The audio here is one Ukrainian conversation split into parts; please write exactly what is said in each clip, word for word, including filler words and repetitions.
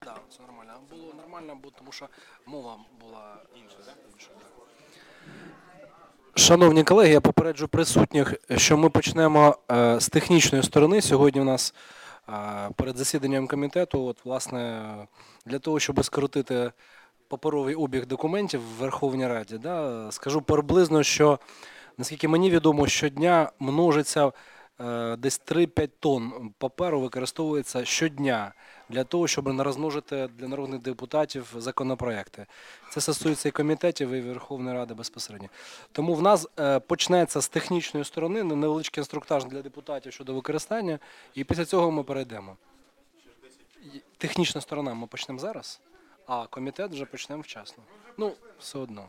Так, все нормально. Було нормально, бо тому що мова була інша. інша да. Шановні колеги, я попереджу присутніх, що ми почнемо е, з технічної сторони. Сьогодні у нас е, перед засіданням комітету, от, власне, для того, щоб скоротити паперовий обіг документів в Верховній Раді, да, скажу приблизно, що, наскільки мені відомо, щодня множиться е, десь три-п'ять тонн паперу використовується щодня для того, щоб не розмножити для народних депутатів законопроекти. Це стосується і комітетів, і Верховної Ради безпосередньо. Тому в нас е, почнеться з технічної сторони невеличкий інструктаж для депутатів щодо використання, і після цього ми перейдемо. Технічна сторона ми почнемо зараз, а комітет вже почнемо вчасно. Ну, все одно.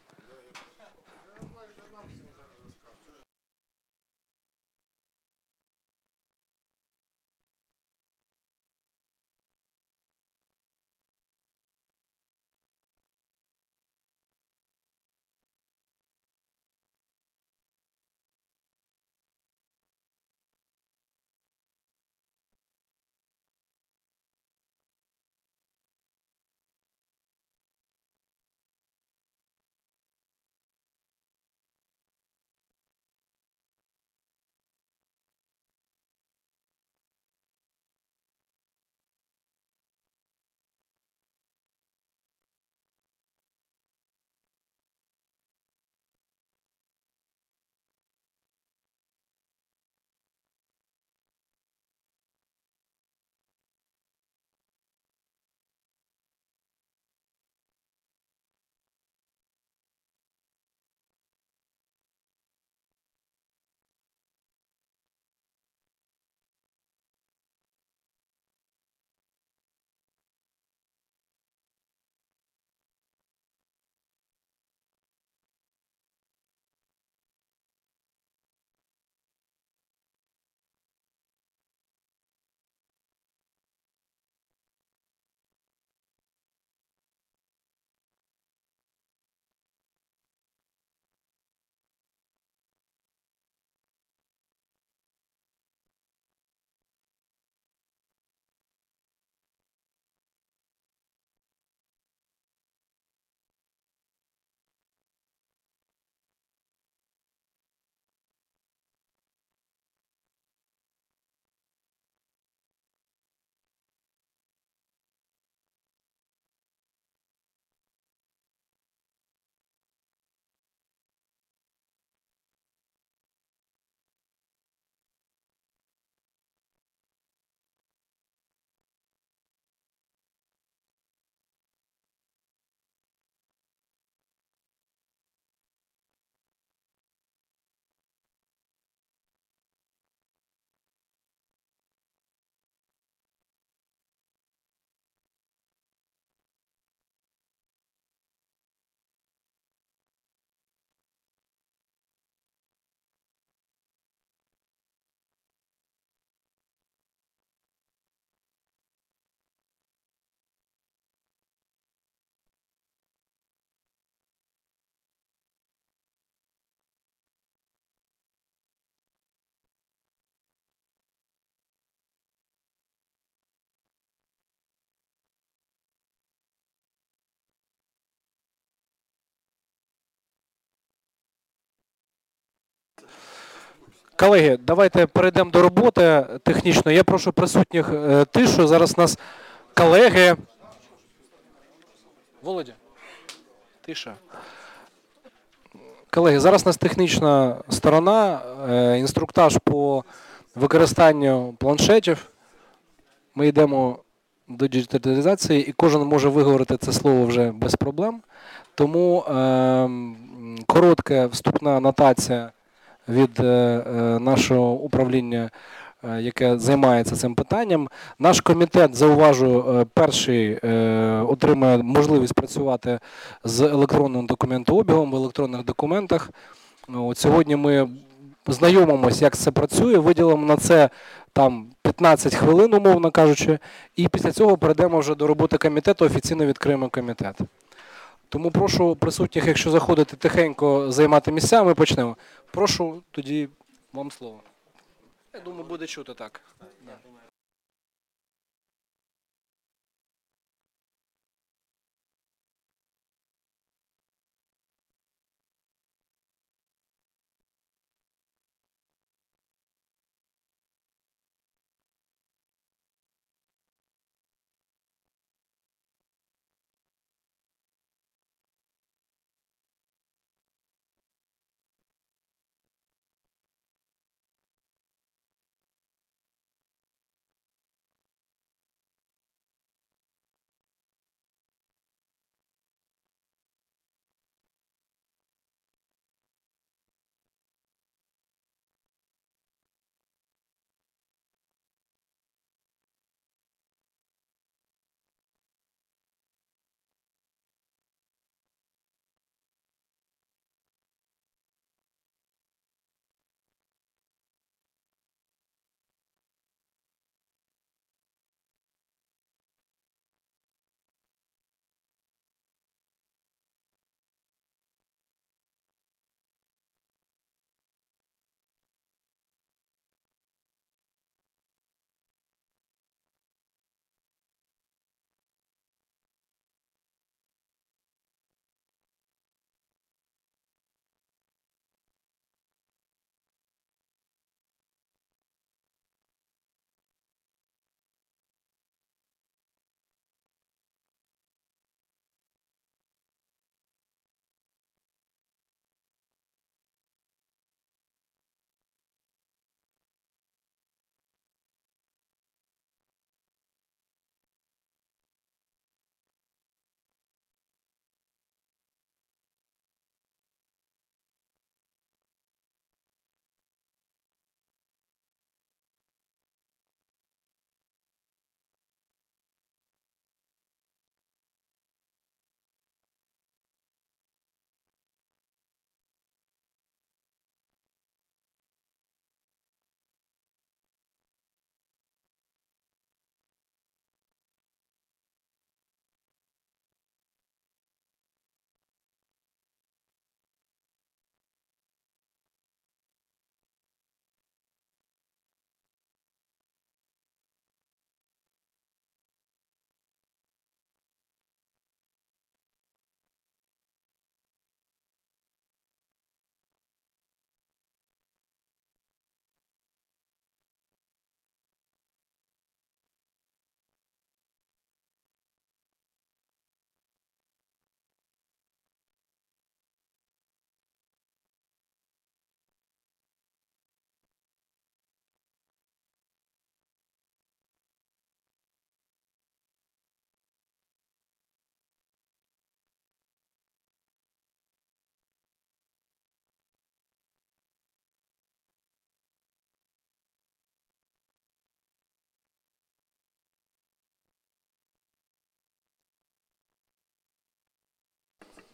Колеги, давайте перейдемо до роботи технічно. Я прошу присутніх е, тишу. Зараз у нас колеги. Володя, тиша. Колеги, зараз у нас технічна сторона, е, інструктаж по використанню планшетів. Ми йдемо до діджиталізації, і кожен може виговорити це слово вже без проблем. Тому е, коротка вступна анотація від е, нашого управління, е, яке займається цим питанням. Наш комітет, зауважую, е, перший е, отримає можливість працювати з електронним документообігом в електронних документах. От сьогодні ми знайомимося, як це працює, виділимо на це там п'ятнадцять хвилин, умовно кажучи, і після цього перейдемо вже до роботи комітету, офіційно відкриємо комітет. Тому прошу присутніх, якщо заходити тихенько займати місця, ми почнемо. Прошу тоді вам слово. Я думаю, буде чути так.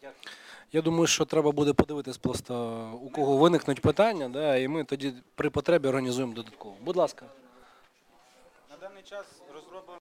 Я думаю, що треба буде подивитись просто, у кого виникнуть питання, да, і ми тоді при потребі організуємо додатково. Будь ласка. На даний час розроблено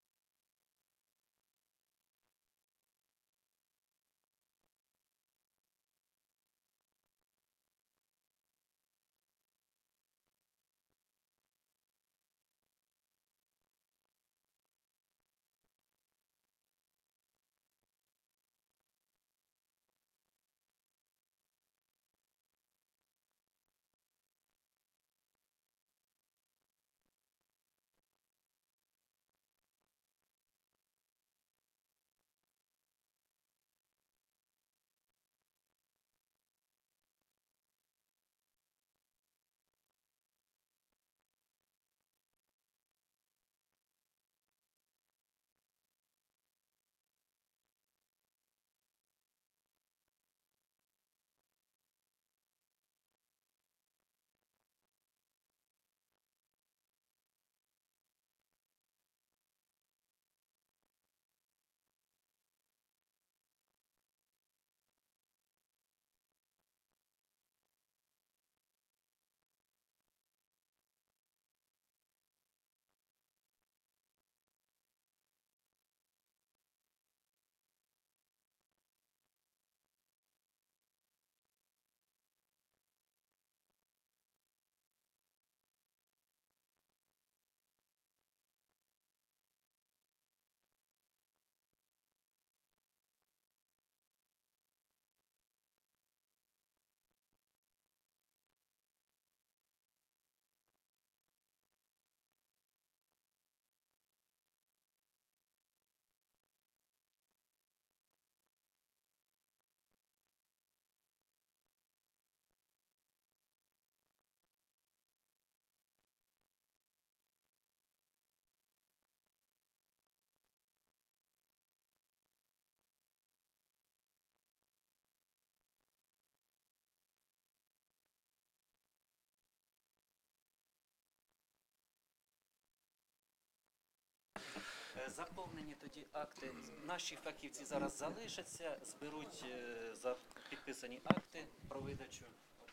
заповнені тоді акти. Наші фахівці зараз залишаться, зберуть е, за підписані акти про видачу.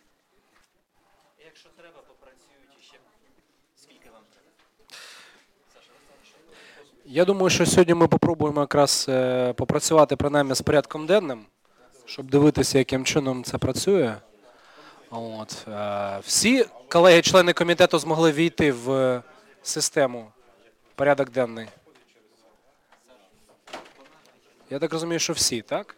І якщо треба, попрацюють іще. Скільки вам треба? Саша, розкажи. Я думаю, що сьогодні ми попробуємо якраз е, попрацювати принаймні з порядком денним, щоб дивитися, яким чином це працює. От. е, Всі колеги-члени комітету змогли війти в систему порядок денний. Я так розумію, що всі, так?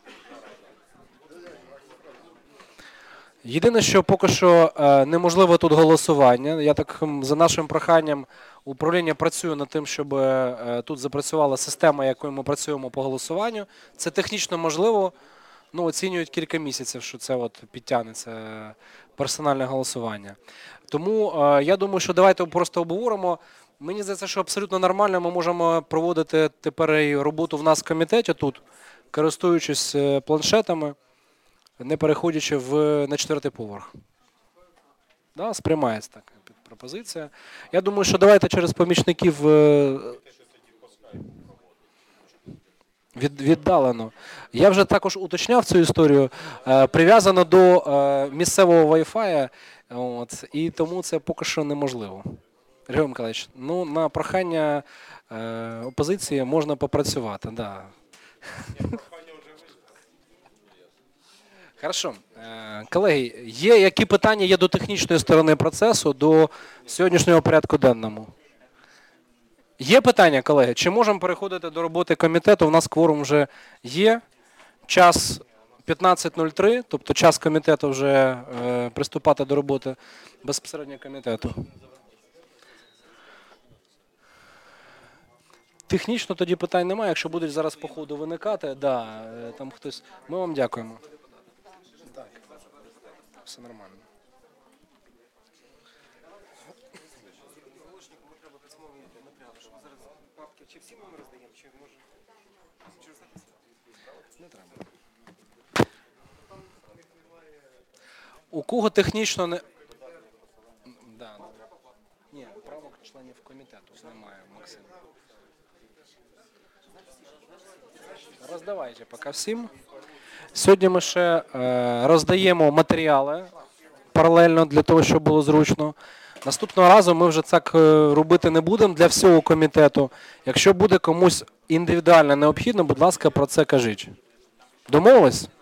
Єдине, що поки що е, неможливо тут голосування. Я так м, за нашим проханням управління працює над тим, щоб е, тут запрацювала система, якою ми працюємо по голосуванню. Це технічно можливо. Ну, оцінюють кілька місяців, що це от підтягнеться персональне голосування. Тому е, я думаю, що давайте просто обговоримо. Мені здається, що абсолютно нормально ми можемо проводити тепер і роботу в нас в комітеті тут, користуючись е, планшетами, не переходячи в, на четвертий поверх. Да, сприймається така пропозиція. Я думаю, що давайте через помічників е, від, віддалено. Я вже також уточняв цю історію. Е, прив'язано до е, місцевого Wi-Fi, от, і тому це поки що неможливо. Григорій Миколаївич, ну, на прохання е, опозиції можна попрацювати. Да. Хорошо. Е, колеги, є які питання є до технічної сторони процесу, до сьогоднішнього порядку денному? Є питання, колеги? Чи можемо переходити до роботи комітету? У нас кворум вже є. Час п'ятнадцять нуль три, тобто час комітету вже е, приступати до роботи безпосередньо комітету. Технічно тоді питань немає. Якщо будуть зараз по ходу виникати, да, е, там хтось. Ми вам дякуємо. Так, все нормально. У кого технічно не... Да, да. Ні, правок членів комітету немає, Максим. Роздавайте поки всім. Сьогодні ми ще е, роздаємо матеріали паралельно для того, щоб було зручно. Наступного разу ми вже так е, робити не будемо для всього комітету. Якщо буде комусь індивідуально необхідно, будь ласка, про це кажіть. Домовились?